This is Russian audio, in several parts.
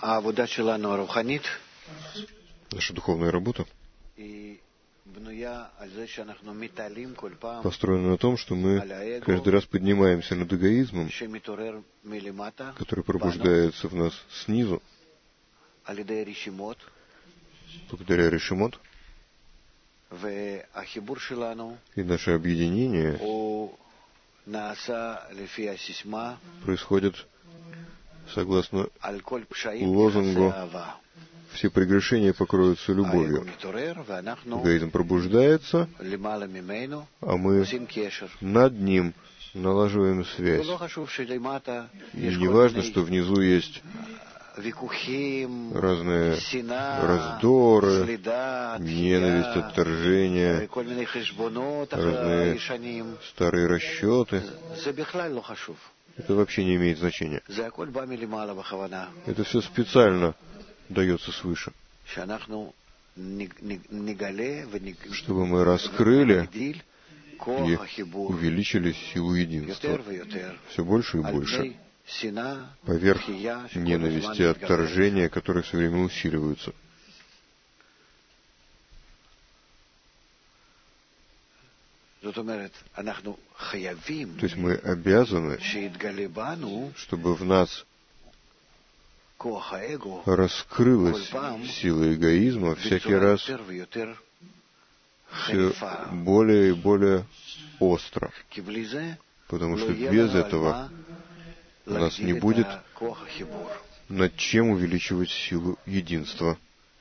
Наша духовная работа построена на том, что мы каждый раз поднимаемся над эгоизмом, который пробуждается в нас снизу, благодаря решимот, и наше объединение происходит согласно лозунгу «Все прегрешения покроются любовью». Эгоизм пробуждается, а мы над ним налаживаем связь. И не важно, что внизу есть разные раздоры, ненависть, отторжение, разные старые расчеты. Это вообще не имеет значения. Это все специально дается свыше, чтобы мы раскрыли и увеличили силу единства все больше и больше, поверх ненависти и отторжения, которые все время усиливаются. То есть мы обязаны, чтобы в нас раскрылась сила эгоизма всякий раз все более и более остро, потому что без этого у нас не будет над чем увеличивать силу единства.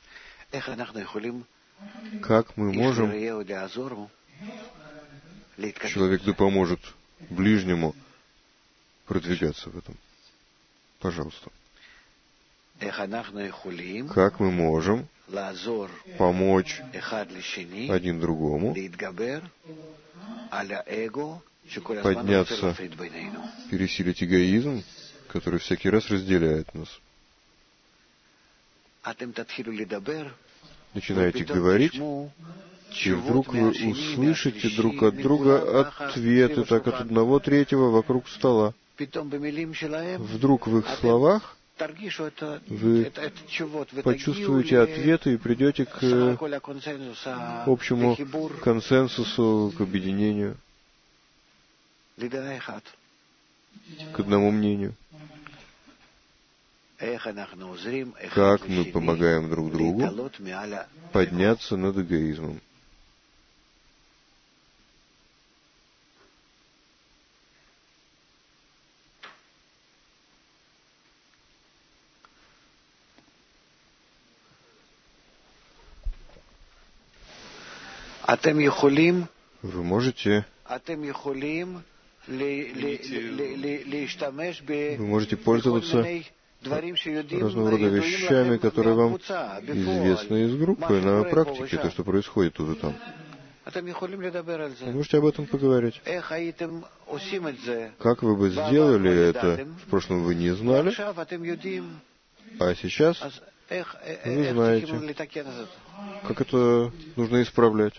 Как мы можем, человек да поможет ближнему продвигаться в этом? Пожалуйста. Как мы можем помочь один другому подняться, пересилить эгоизм, который всякий раз разделяет нас? Начинаете говорить, и вдруг вы услышите друг от друга ответы, так от одного третьего вокруг стола. Вдруг в их словах вы почувствуете ответы и придете к общему консенсусу, к объединению, к одному мнению. Как мы помогаем друг другу подняться над эгоизмом. Вы можете пользоваться разного рода вещами, которые вам известны из группы на практике, то, что происходит тут и там. Вы можете об этом поговорить. Как вы бы сделали это? В прошлом вы не знали, а сейчас вы знаете, как это нужно исправлять.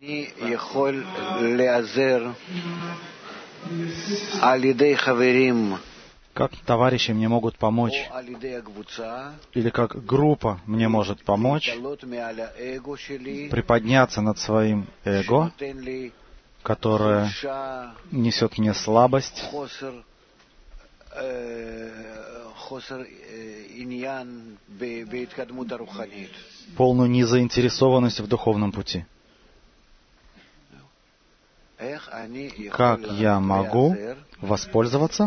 Как товарищи мне могут помочь, или как группа мне может помочь приподняться над своим эго, которое несет мне слабость, полную незаинтересованность в духовном пути. Как я могу воспользоваться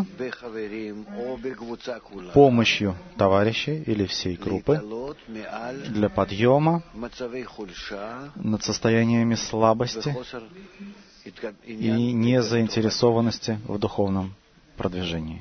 помощью товарищей или всей группы для подъема над состояниями слабости и незаинтересованности в духовном продвижении?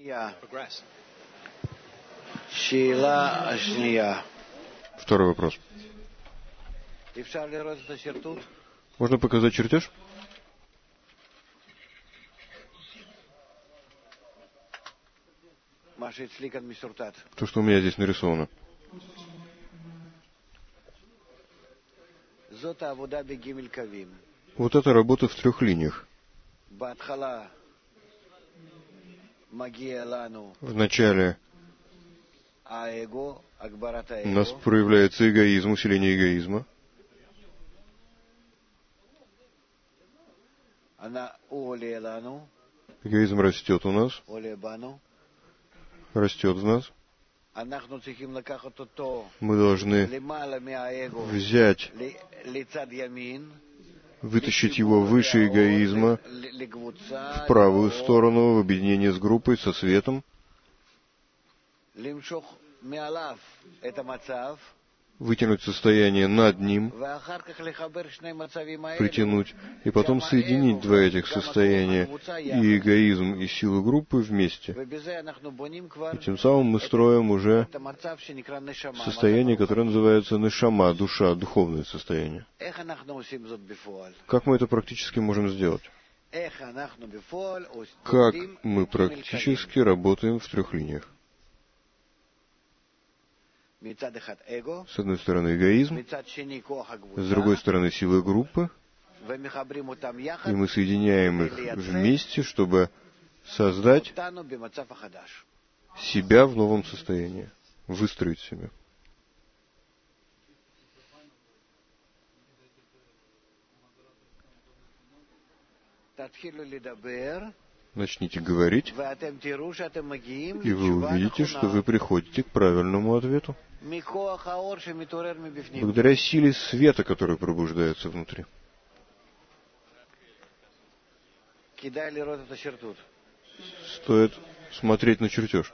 Второй вопрос. Можно показать чертеж? То, что у меня здесь нарисовано. Вот это работа в 3 линиях. Вначале у нас проявляется эгоизм, усиление эгоизма. Эгоизм растет у нас, растет в нас. Мы должны взять, вытащить его выше эгоизма, в правую сторону, в объединение с группой, со светом, вытянуть состояние над ним, притянуть, и потом соединить 2 этих состояния, и эгоизм, и силу группы вместе. И тем самым мы строим уже состояние, которое называется нешама, душа, духовное состояние. Как мы это практически можем сделать? Как мы практически работаем в 3 линиях? С одной стороны эгоизм, с другой стороны сила группы, и мы соединяем их вместе, чтобы создать себя в новом состоянии, выстроить себя. Начните говорить, и вы увидите, что вы приходите к правильному ответу. Благодаря силе света, который пробуждается внутри. Стоит смотреть на чертеж.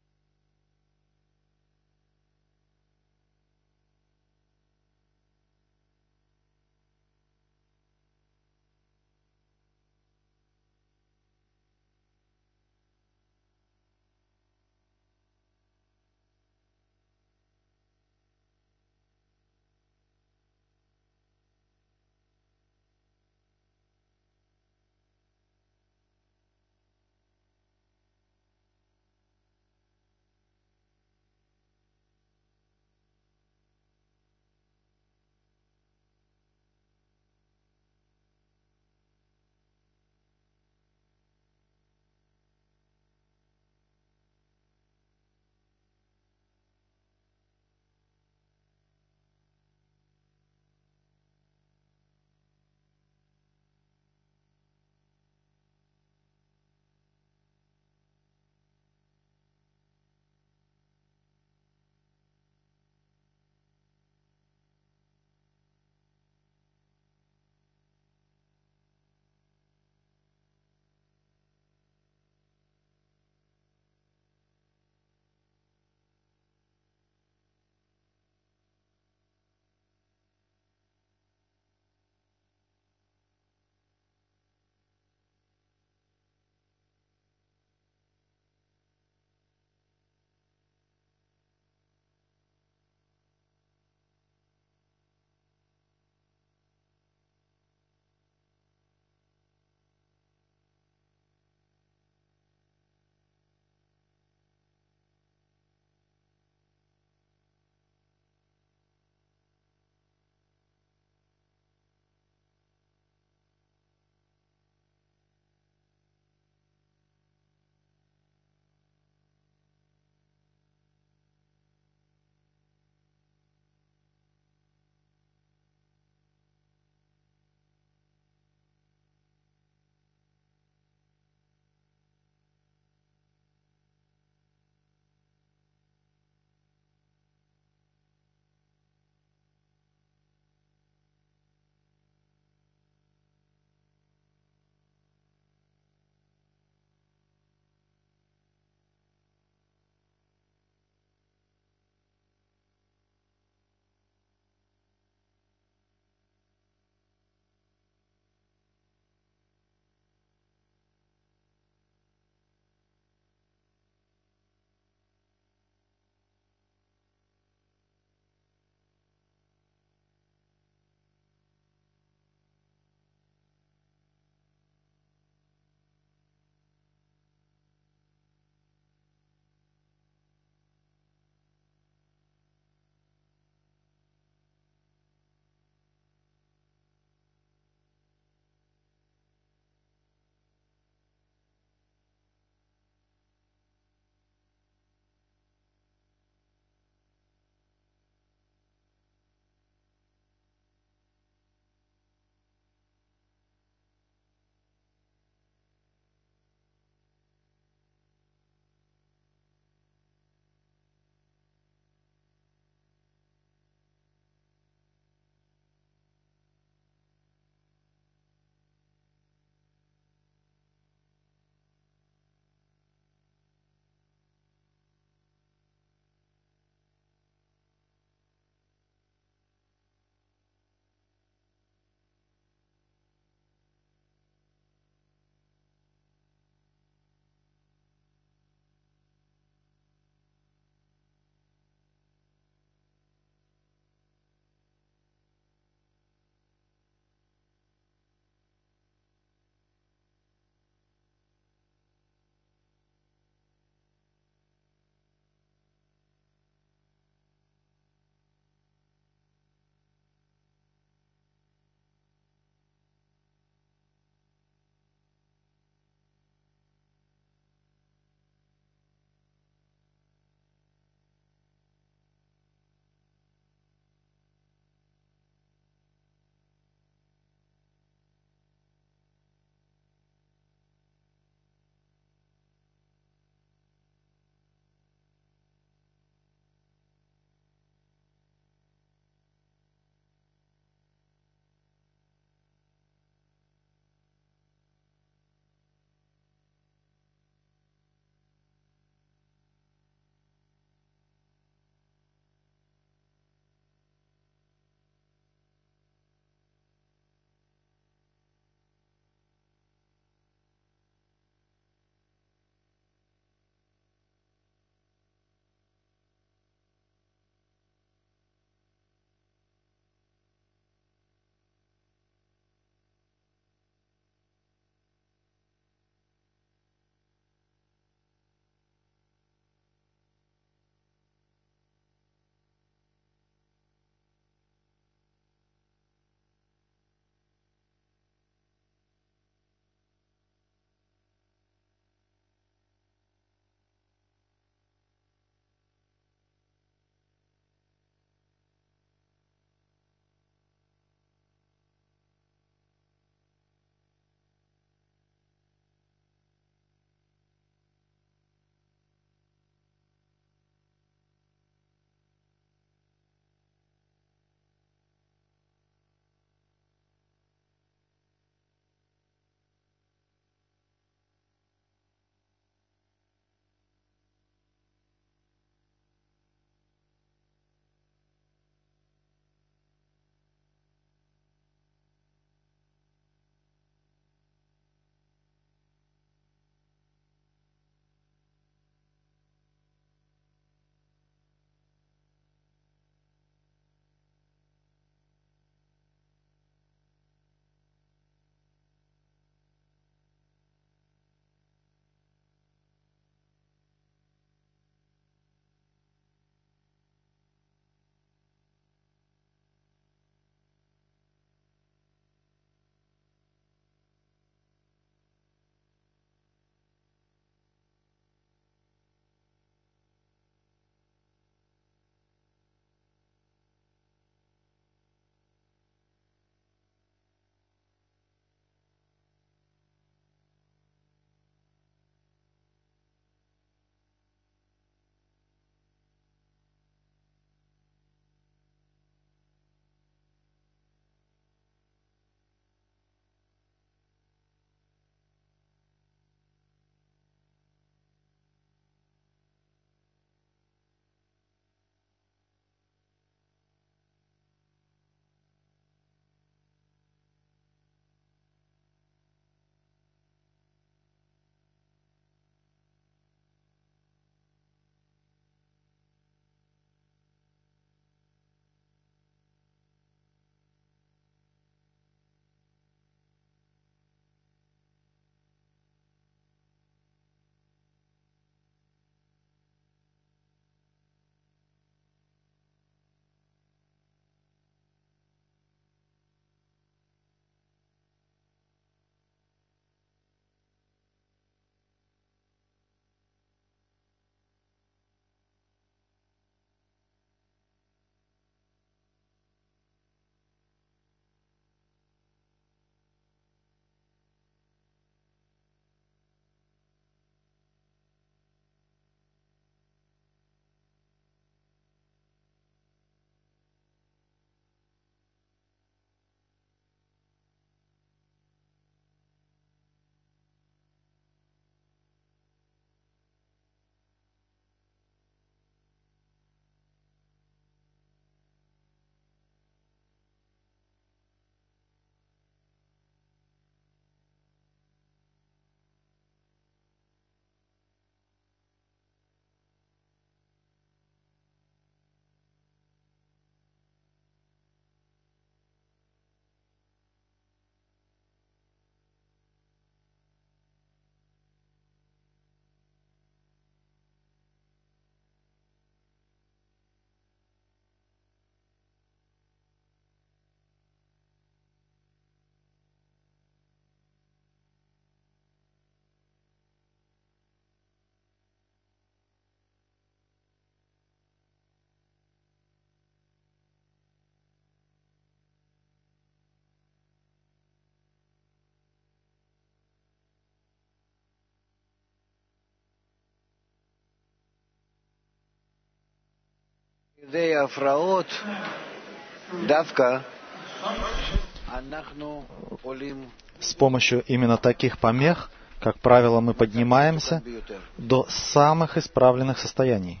С помощью именно таких помех, как правило, мы поднимаемся до самых исправленных состояний.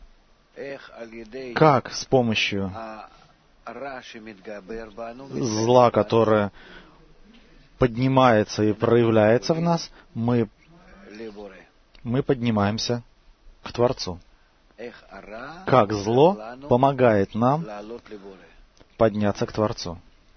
Как с помощью зла, которое поднимается и проявляется в нас, мы поднимаемся к Творцу. Как зло помогает нам подняться к Творцу.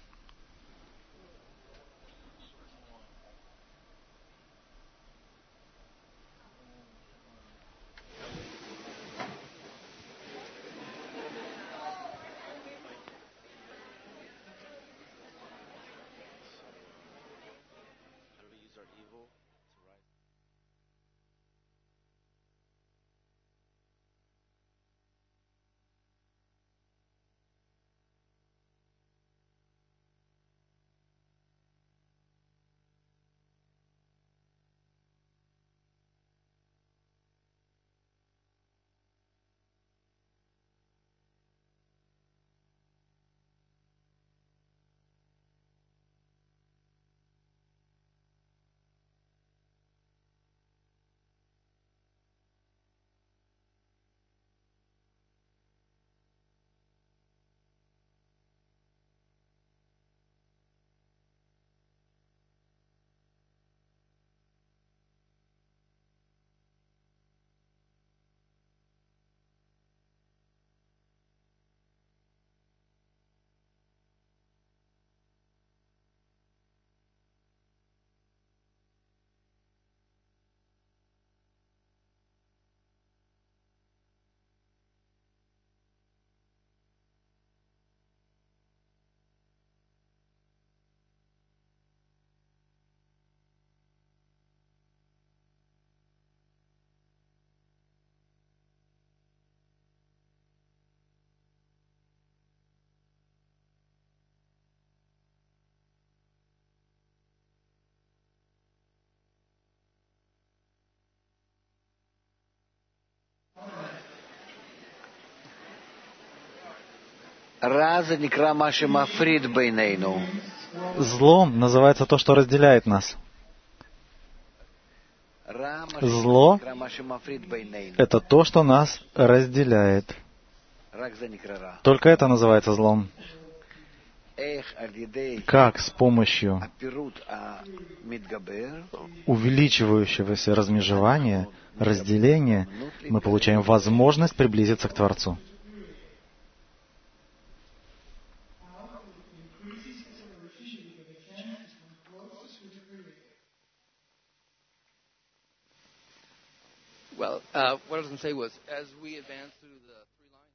Злом называется то, что разделяет нас. Зло — это то, что нас разделяет. Только это называется злом. Как с помощью увеличивающегося размежевания, разделения, мы получаем возможность приблизиться к Творцу. Well, what I was going to say was, as we advance through the three lines.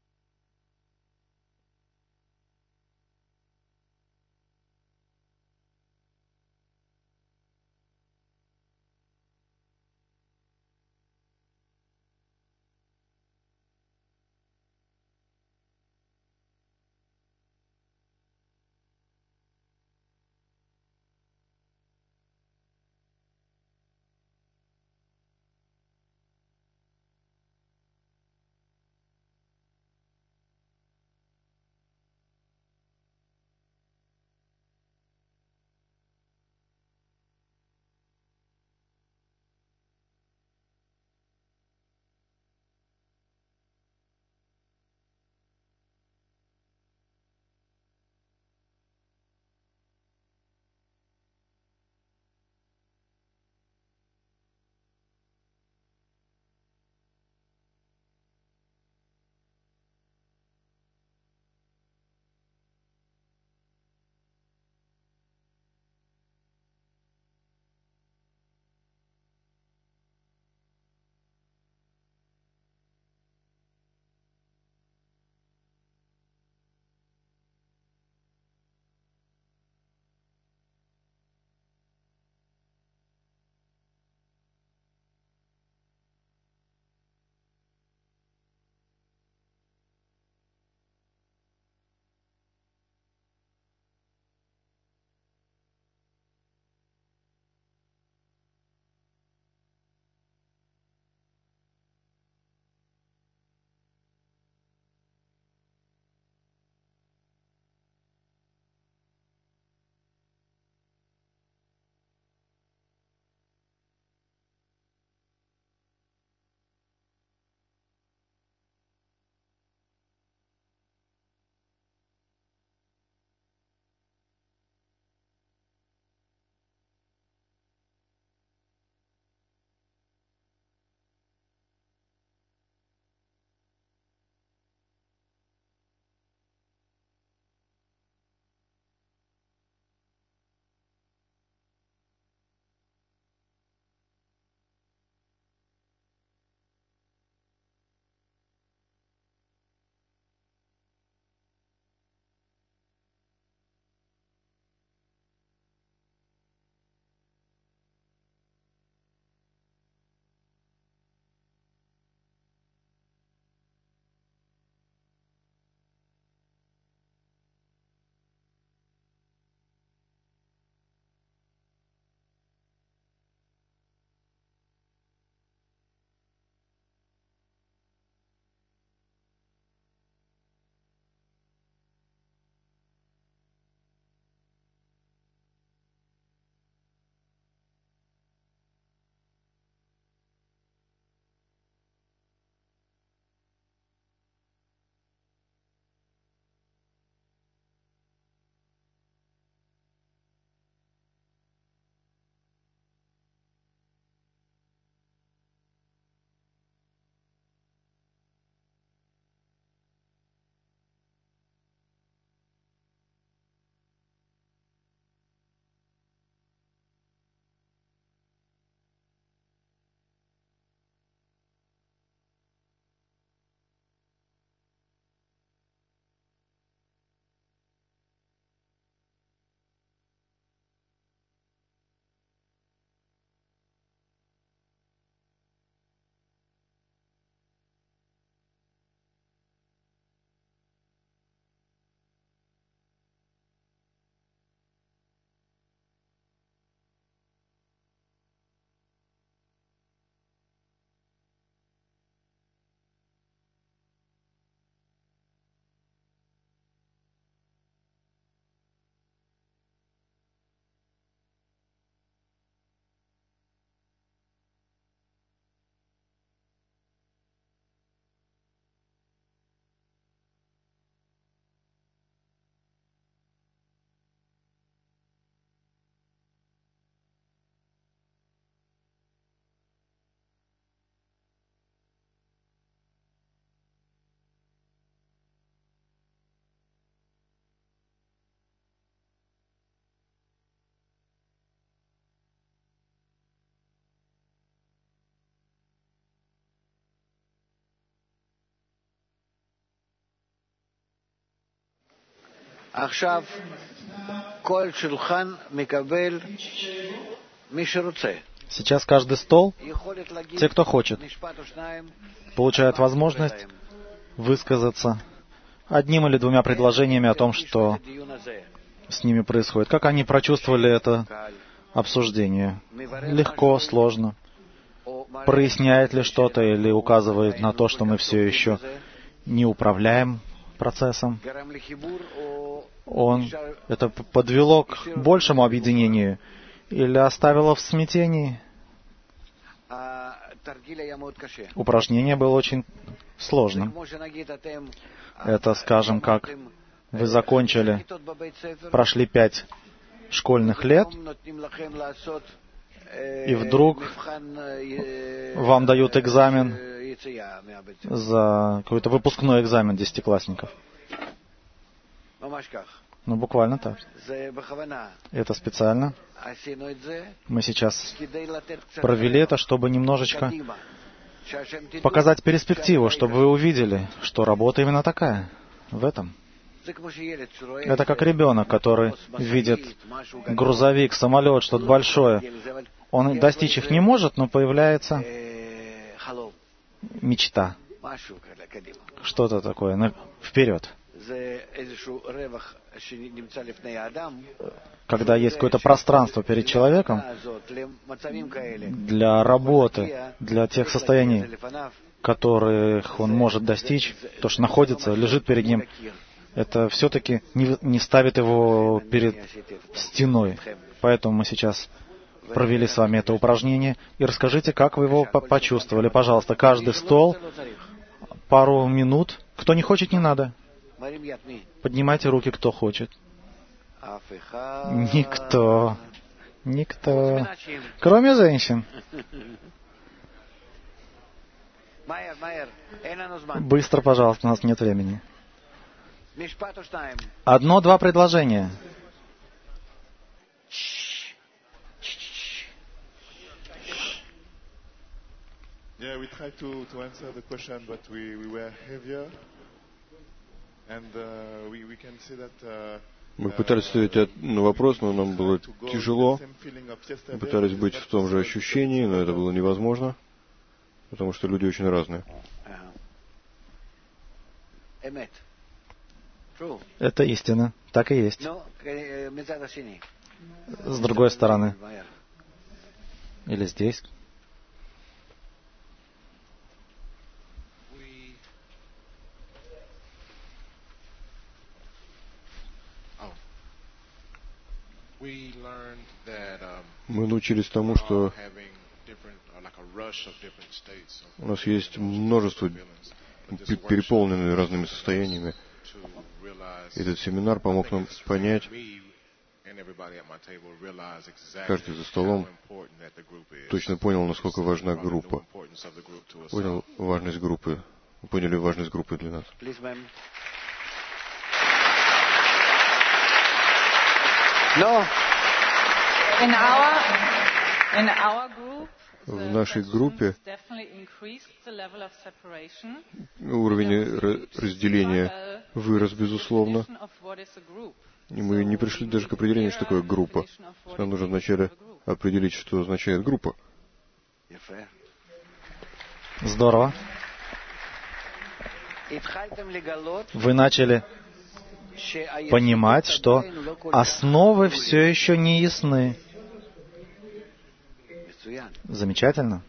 Сейчас каждый стол, те, кто хочет, получают возможность высказаться одним или двумя предложениями о том, что с ними происходит. Как они прочувствовали это обсуждение? Легко, сложно? Проясняет ли что-то или указывает на то, что мы все еще не управляем процессом? Это подвело к большему объединению или оставило в смятении? Упражнение было очень сложным. Это, скажем, как вы закончили, прошли 5 школьных лет, и вдруг вам дают экзамен за какой-то выпускной экзамен 10-классников. Ну, буквально так. Это специально. Мы сейчас провели это, чтобы немножечко показать перспективу, чтобы вы увидели, что работа именно такая, в этом. Это как ребенок, который видит грузовик, самолет, что-то большое. Он достичь их не может, но появляется мечта. Что-то такое, вперед. Когда есть какое-то пространство перед человеком для работы, для тех состояний, которых он может достичь, то, что находится, лежит перед ним, это все-таки не ставит его перед стеной. Поэтому мы сейчас провели с вами это упражнение. И расскажите, как вы его почувствовали. Пожалуйста, каждый стол, пару минут. Кто не хочет, не надо. Поднимайте руки, кто хочет. Никто. Никто. Кроме женщин. Быстро, пожалуйста, у нас нет времени. 1-2 предложения. Yeah, we tried to answer the question, but we were heavier, and we can see that. Мы пытались ответить на вопрос, но нам было тяжело. Мы пытались быть в том же ощущении, но это было невозможно, потому что люди очень разные. Это истина. Так и есть. С другой стороны. Или здесь. Мы научились тому, что у нас есть множество переполненных разными состояниями. Этот семинар помог нам понять, каждый за столом точно понял, насколько важна группа. Понял важность группы. Поняли важность группы для нас. В нашей группе уровень разделения вырос, безусловно. И мы не пришли даже к определению, что такое группа. Нам нужно вначале определить, что означает группа. Здорово. Вы начали понимать, что основы все еще не ясны. Замечательно.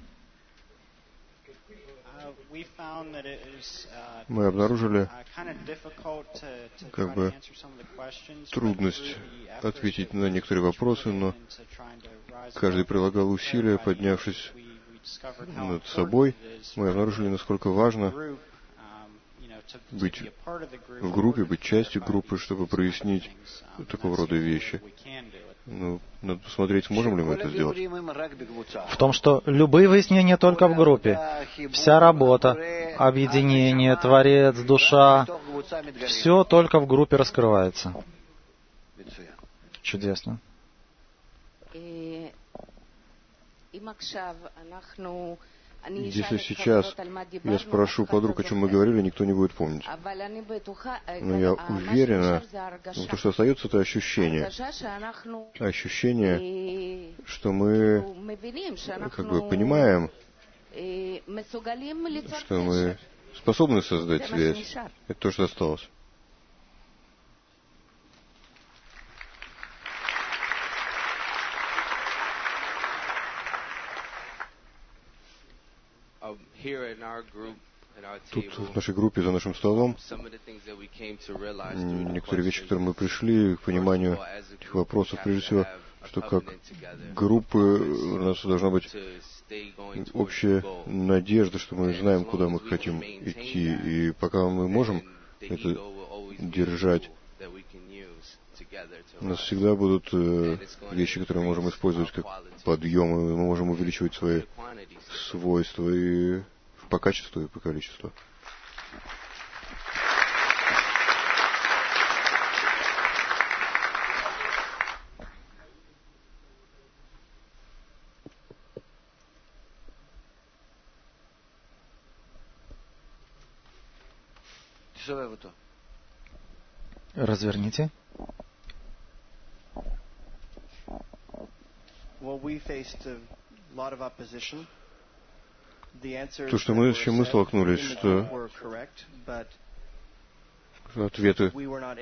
Мы обнаружили трудность ответить на некоторые вопросы, но каждый прилагал усилия, поднявшись над собой. Мы обнаружили, насколько важно быть в группе, быть частью группы, чтобы прояснить такого рода вещи. Ну, надо посмотреть, сможем ли мы это сделать. В том, что любые выяснения только в группе. Вся работа, объединение, Творец, душа, все только в группе раскрывается. Чудесно. Если сейчас я спрошу подруг, о чем мы говорили, никто не будет помнить. Но я уверена, что то, что остается, это ощущение. Ощущение, что мы как бы понимаем, что мы способны создать связь. Это то, что осталось. Тут, в нашей группе, за нашим столом, некоторые вещи, к которым мы пришли, к пониманию этих вопросов, прежде всего, что как группы у нас должна быть общая надежда, что мы знаем, куда мы хотим идти, и пока мы можем это держать, у нас всегда будут вещи, которые мы можем использовать как подъем, и мы можем увеличивать свои свойства и по качеству, и по количеству. Разверните. То, что с чем мы столкнулись, что ответы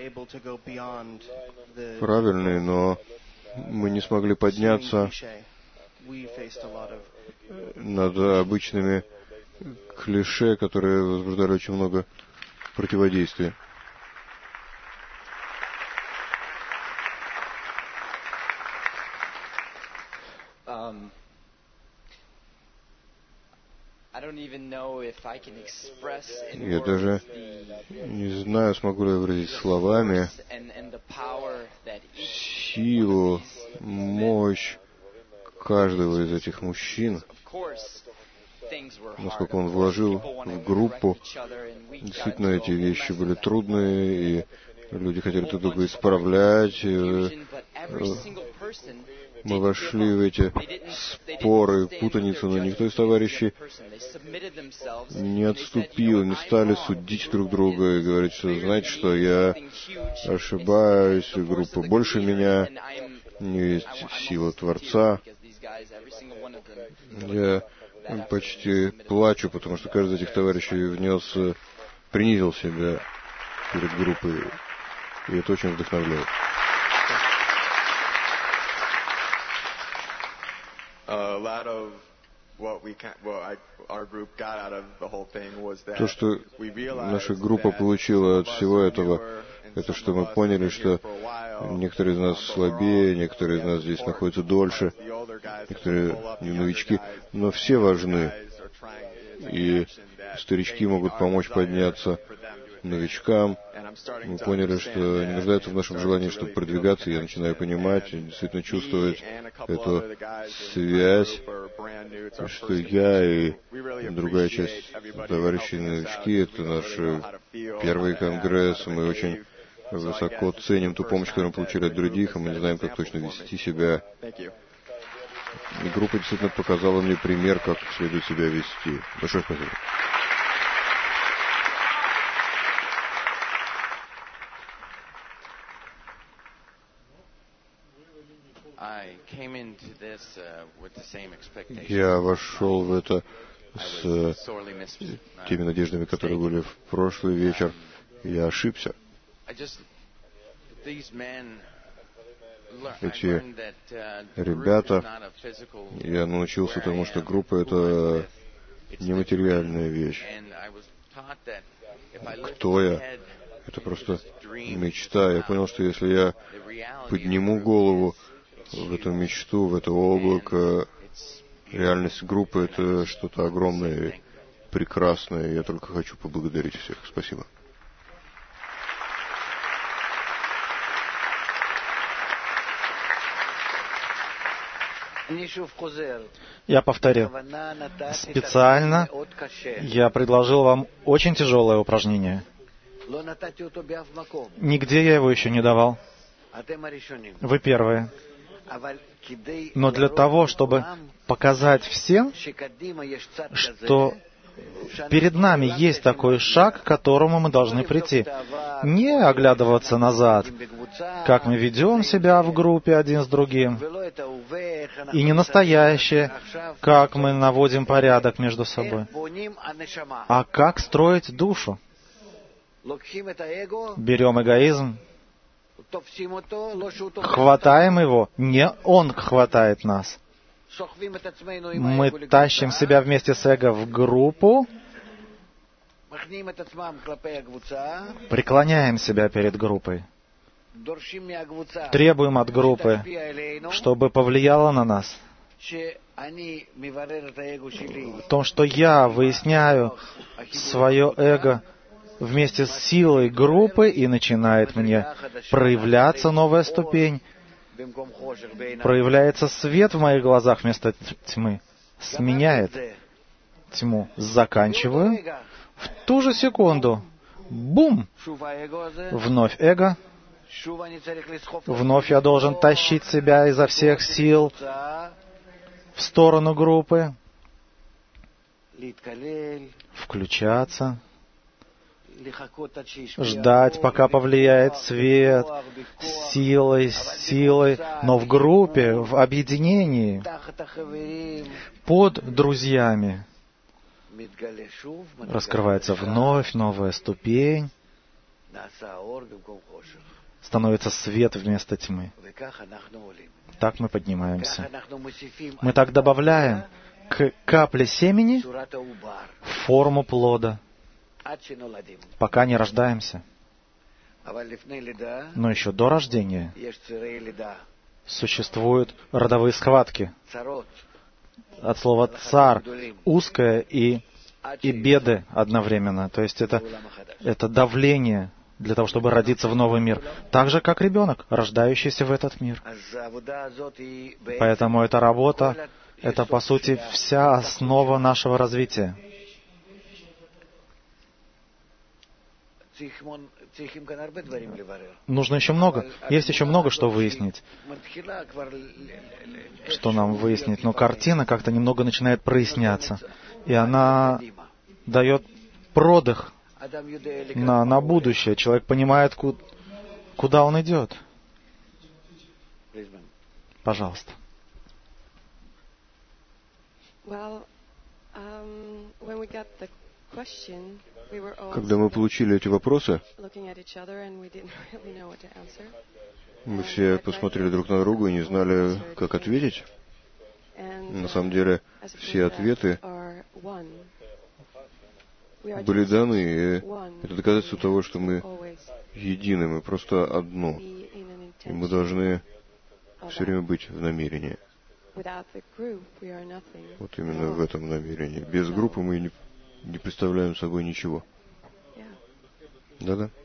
правильные, но мы не смогли подняться над обычными клише, которые возбуждали очень много противодействия. Я даже не знаю, смогу ли я выразить словами силу, мощь каждого из этих мужчин, насколько он вложил в группу. Действительно, эти вещи были трудные, и люди хотели друг друга исправлять. Мы вошли в эти споры, путаницу, но никто из товарищей не отступил, не стали судить друг друга и говорить, что, знаете, что я ошибаюсь, группа больше меня, у нее есть сила Творца. Я почти плачу, потому что каждый из этих товарищей принизил себя перед группой, и это очень вдохновляет. То, что наша группа получила от всего этого, это что мы поняли, что некоторые из нас слабее, некоторые из нас здесь находятся дольше, некоторые не новички, но все важны. И старички могут помочь подняться новичкам. Мы поняли, что они нуждаются в нашем желании, чтобы продвигаться. Я начинаю понимать, действительно чувствовать эту связь, что я и другая часть товарищей новички, это наш первый конгресс. Мы очень высоко ценим ту помощь, которую мы получили от других, и мы не знаем, как точно вести себя. И группа действительно показала мне пример, как следует себя вести. Большое спасибо. Я вошел в это с теми надеждами, которые были в прошлый вечер. Я ошибся. Эти ребята, я научился тому, что группа — это нематериальная вещь. Кто я? Это просто мечта. Я понял, что если я подниму голову в эту мечту, в это облако, реальность группы — это что-то огромное и прекрасное. Я только хочу поблагодарить всех. Спасибо. Я повторю. Специально я предложил вам очень тяжелое упражнение. Нигде я его еще не давал. Вы первые. Но для того, чтобы показать всем, что перед нами есть такой шаг, к которому мы должны прийти. Не оглядываться назад, как мы ведем себя в группе один с другим, и не настоящее, как мы наводим порядок между собой, а как строить душу. Берем эгоизм, хватаем его, не он хватает нас. Мы тащим себя вместе с эго в группу, преклоняем себя перед группой, требуем от группы, чтобы повлияла на нас. В том, что я выясняю свое эго вместе с силой группы, и начинает мне проявляться новая ступень, проявляется свет в моих глазах вместо тьмы, сменяет тьму. Заканчиваю. В ту же секунду, бум, вновь эго, вновь я должен тащить себя изо всех сил в сторону группы, включаться, ждать, пока повлияет свет, силой, но в группе, в объединении, под друзьями раскрывается вновь новая ступень, становится свет вместо тьмы. Так мы поднимаемся. Мы так добавляем к капле семени форму плода, пока не рождаемся. Но еще до рождения существуют родовые схватки. От слова «цар» — узкое и беды одновременно. То есть это давление для того, чтобы родиться в новый мир. Так же, как ребенок, рождающийся в этот мир. Поэтому эта работа — это, по сути, вся основа нашего развития. Нужно еще много. Есть еще много, что выяснить. Что нам выяснить? Но картина как-то немного начинает проясняться. И она дает продых на будущее. Человек понимает, куда он идет. Пожалуйста. Когда мы получили эти вопросы, мы все посмотрели друг на друга и не знали, как ответить. На самом деле, все ответы были даны, и это доказательство того, что мы едины, мы просто одно. И мы должны все время быть в намерении. Вот именно в этом намерении. Без группы мы не представляем собой ничего. Да-да.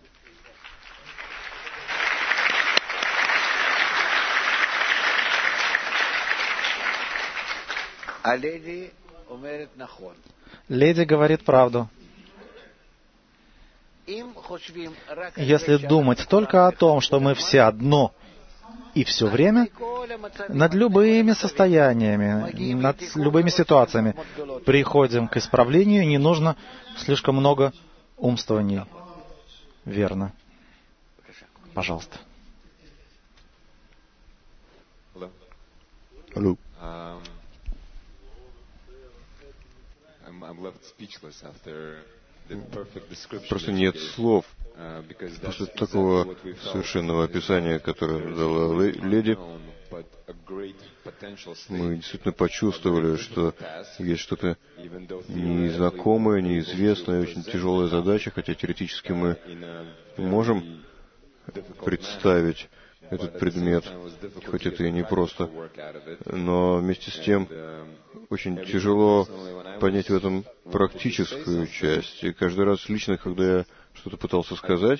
Леди говорит правду. Если думать только о том, что мы все одно и все время, над любыми состояниями, над любыми ситуациями приходим к исправлению, не нужно слишком много умствований. Верно. Пожалуйста. Алло. Просто нет слов после такого совершенного описания, которое дала леди. Мы действительно почувствовали, что есть что-то незнакомое, неизвестное, очень тяжелая задача, хотя теоретически мы можем представить этот предмет, хоть это и непросто. Но вместе с тем очень тяжело понять в этом практическую часть. И каждый раз лично, когда я что-то пытался сказать,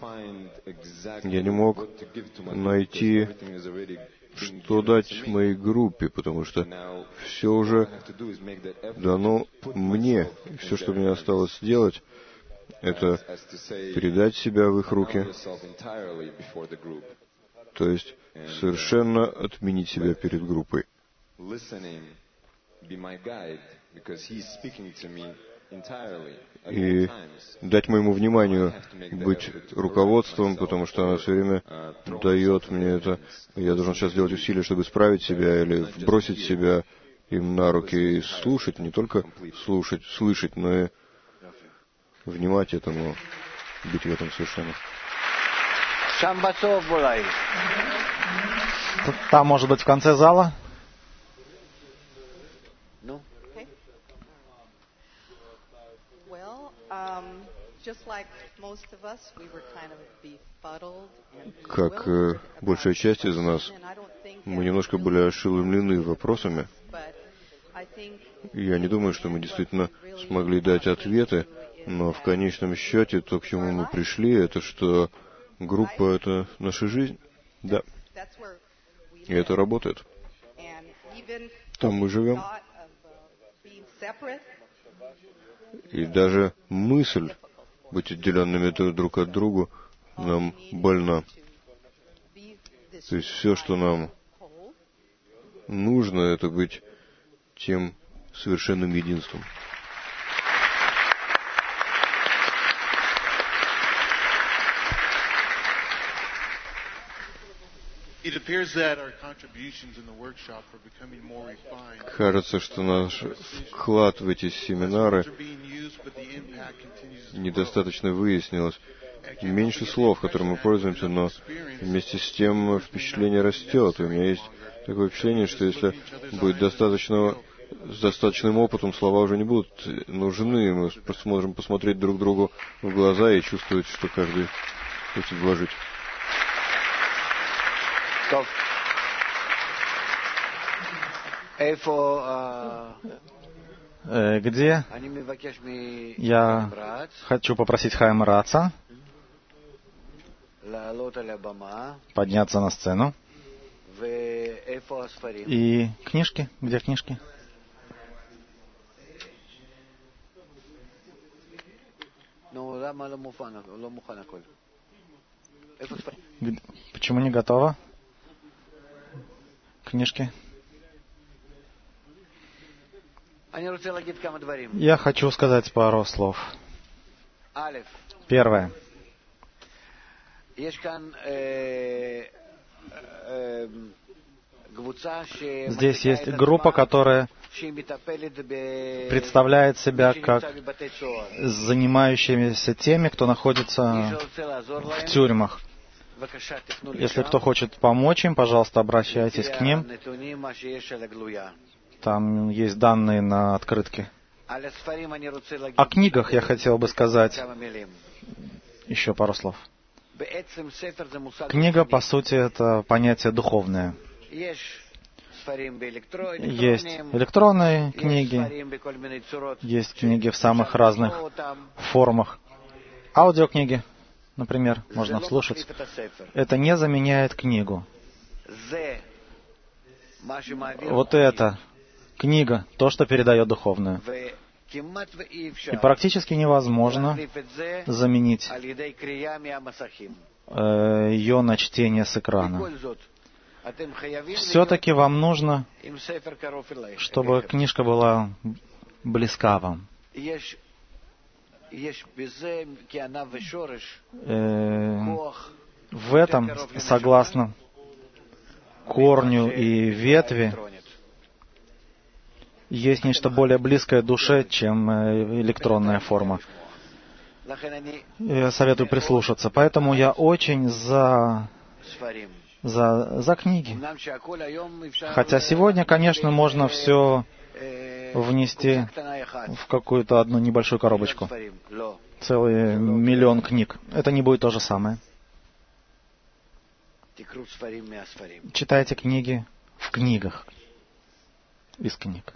я не мог найти, что дать моей группе, потому что все уже дано мне. И все, что мне осталось сделать, это передать себя в их руки. То есть совершенно отменить себя перед группой. и дать моему вниманию быть руководством, потому что она все время дает мне это. Я должен сейчас сделать усилия, чтобы исправить себя или вбросить себя им на руки и слушать, не только слушать, слышать, но и внимать этому, быть в этом совершенно. Там, может быть, в конце зала? Как большая часть из нас, мы немножко были ошеломлены вопросами. Я не думаю, что мы действительно смогли дать ответы, но в конечном счете то, к чему мы пришли, это что группа — это наша жизнь. Да. И это работает. Там мы живем. И даже мысль быть отделенными друг от друга нам больна. То есть все, что нам нужно, это быть тем совершенным единством. Кажется, что наш вклад в эти семинары недостаточно выяснилось. Меньше слов, которыми мы пользуемся, но вместе с тем впечатление растет. И у меня есть такое впечатление, что если будет с достаточным опытом, слова уже не будут нужны. Мы просто можем посмотреть друг другу в глаза и чувствовать, что каждый хочет вложить. Где я хочу попросить Хаима Раца подняться на сцену. И книжки? Где книжки? Почему не готово? Книжки? Я хочу сказать пару слов. Первое. Здесь есть группа, которая представляет себя как занимающимися теми, кто находится в тюрьмах. Если кто хочет помочь им, пожалуйста, обращайтесь к ним. Там есть данные на открытке. О книгах я хотел бы сказать еще пару слов. Книга, по сути, это понятие духовное. Есть электронные книги, есть книги в самых разных формах. Аудиокниги, например, можно слушать. Это не заменяет книгу. Вот это книга, то, что передает духовное. И практически невозможно заменить ее на чтение с экрана. Все-таки вам нужно, чтобы книжка была близка вам. В этом, согласно корню и ветви, есть нечто более близкое душе, чем электронная форма. Я советую прислушаться. Поэтому я очень за книги. Хотя сегодня, конечно, можно все внести в какую-то одну небольшую коробочку. Целый миллион книг. Это не будет то же самое. Читайте книги в книгах. Из книг.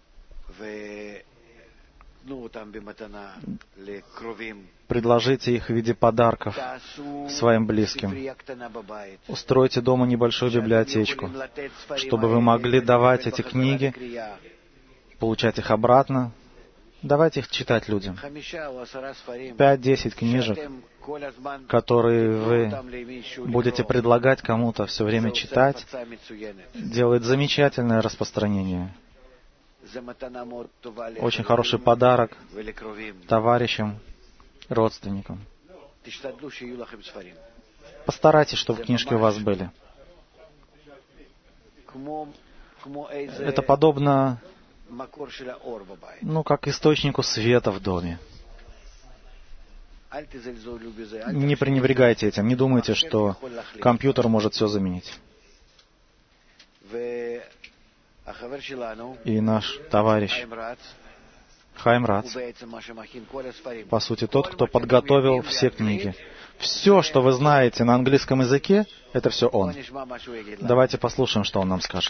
Предложите их в виде подарков своим близким. Устройте дома небольшую библиотечку, чтобы вы могли давать эти книги, получать их обратно Давайте их читать людям. 5-10 книжек, которые вы будете предлагать кому-то все время читать, делает замечательное распространение. Очень хороший подарок товарищам, родственникам. Постарайтесь, чтобы книжки у вас были. Это подобно, как источнику света в доме. Не пренебрегайте этим, не думайте, что компьютер может все заменить. И наш товарищ Хаим Рац, по сути, тот, кто подготовил все книги. Все, что вы знаете на английском языке, это все он. Давайте послушаем, что он нам скажет.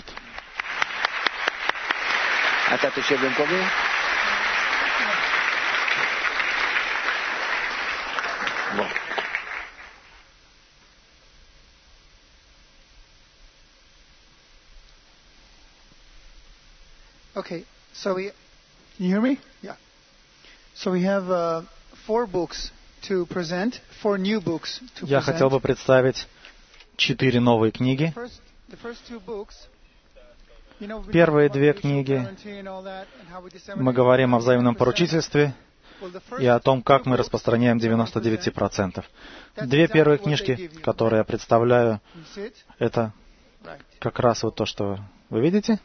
Okay, so can you hear me? Yeah. So we have 4 books to present, 4 new books to present. Я хотел бы представить 4 новые книги. Первые 2 книги мы говорим о взаимном поручительстве и о том, как мы распространяем 99%. 2 первые книжки, которые я представляю, это как раз вот то, что вы видите,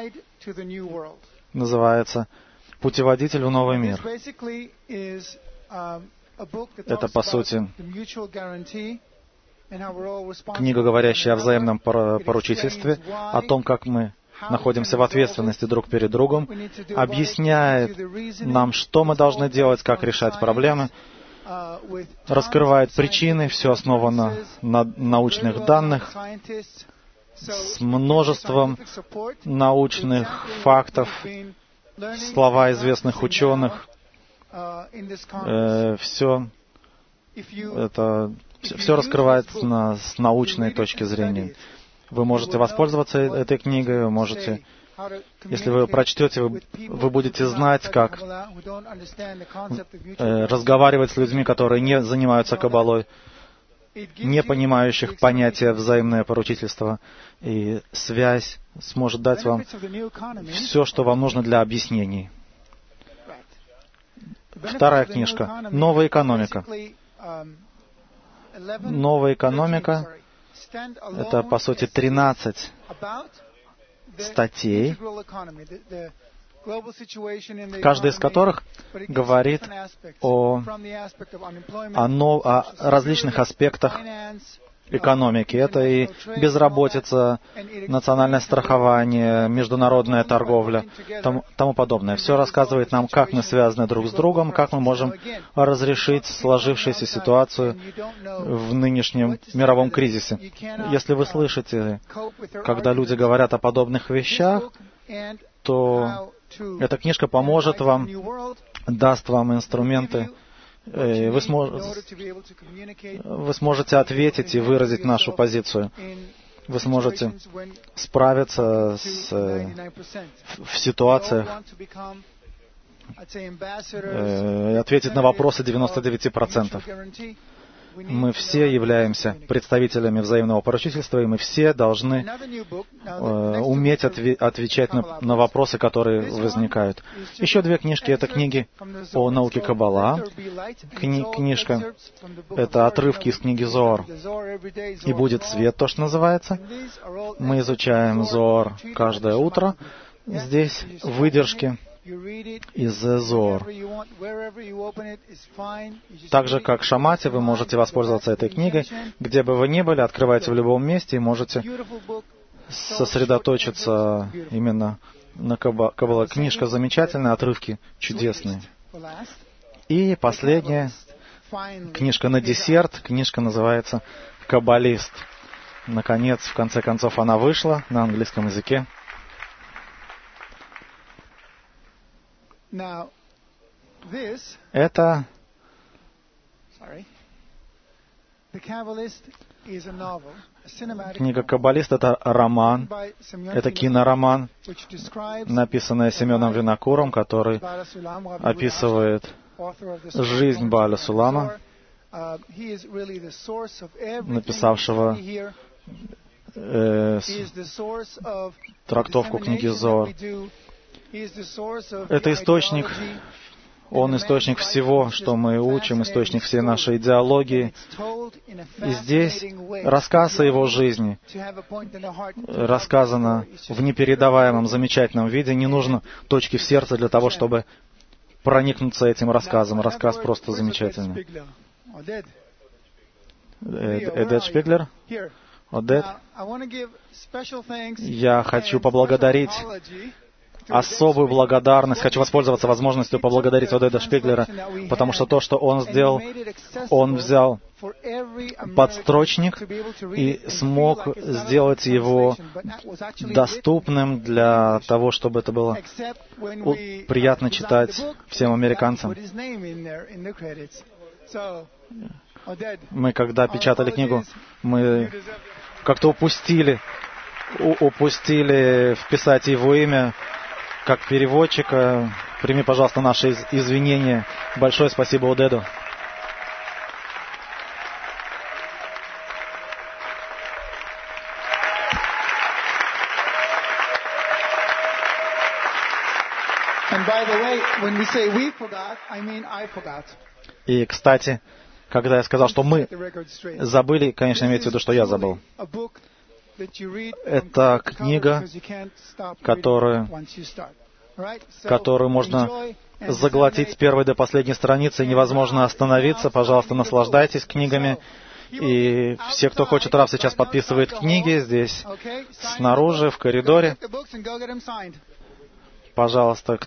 называется «Путеводитель в новый мир». Это, по сути, книга, говорящая о взаимном поручительстве, о том, как мы находимся в ответственности друг перед другом, объясняет нам, что мы должны делать, как решать проблемы, раскрывает причины, все основано на научных данных, с множеством научных фактов, слова известных ученых. Все раскрывается с научной точки зрения. Вы можете воспользоваться этой книгой, вы можете, если вы прочтете, вы будете знать, как разговаривать с людьми, которые не занимаются каббалой, не понимающих понятия взаимное поручительство, и связь сможет дать вам все, что вам нужно для объяснений. Вторая книжка «Новая экономика». «Новая экономика» — это, по сути, 13 статей, каждая из которых говорит о различных аспектах экономики. Это и безработица, национальное страхование, международная торговля, тому подобное. Все рассказывает нам, как мы связаны друг с другом, как мы можем разрешить сложившуюся ситуацию в нынешнем мировом кризисе. Если вы слышите, когда люди говорят о подобных вещах, то эта книжка поможет вам, даст вам инструменты. Вы сможете ответить и выразить нашу позицию. Вы сможете справиться в ситуациях, ответить на вопросы 99%. Мы все являемся представителями взаимного поручительства, и мы все должны уметь отвечать на вопросы, которые возникают. Еще 2 книжки — это книги о науке Каббала. Книжка — это отрывки из книги Зоар. «И будет свет», то, что называется. Мы изучаем Зоар каждое утро. Здесь выдержки из Зоар. Так же, как Шамати, вы можете воспользоваться этой книгой. Где бы вы ни были, открывайте в любом месте и можете сосредоточиться именно на Каббала. Книжка замечательная, отрывки чудесные. И последняя книжка на десерт. Книжка называется «Каббалист». Наконец, в конце концов, она вышла на английском языке. Это Книга «Каббалист» — это роман, это кинороман, написанный Семеном Винокуром, который описывает жизнь Бааля Сулама, написавшего трактовку книги Зоар. Это источник, он источник всего, что мы учим, источник всей нашей идеологии. И здесь рассказ о его жизни рассказано в непередаваемом, замечательном виде. Не нужно точки в сердце для того, чтобы проникнуться этим рассказом. Рассказ просто замечательный. Эдет Шпиглер? Одет? Я хочу поблагодарить, особую благодарность, хочу воспользоваться возможностью поблагодарить Одеда Шпиглера, потому что то, что он сделал, он взял подстрочник и смог сделать его доступным для того, чтобы это было приятно читать всем американцам. Мы, когда печатали книгу, мы как-то упустили вписать его имя как переводчика. Прими, пожалуйста, наши извинения. Большое спасибо Одеду. И, кстати, когда я сказал, что мы забыли, конечно, имеется в виду, что я забыл. Это книга, которую можно заглотить с первой до последней страницы, и невозможно остановиться. Пожалуйста, наслаждайтесь книгами. И все, кто хочет, Рав сейчас подписывает книги здесь, снаружи, в коридоре. Пожалуйста,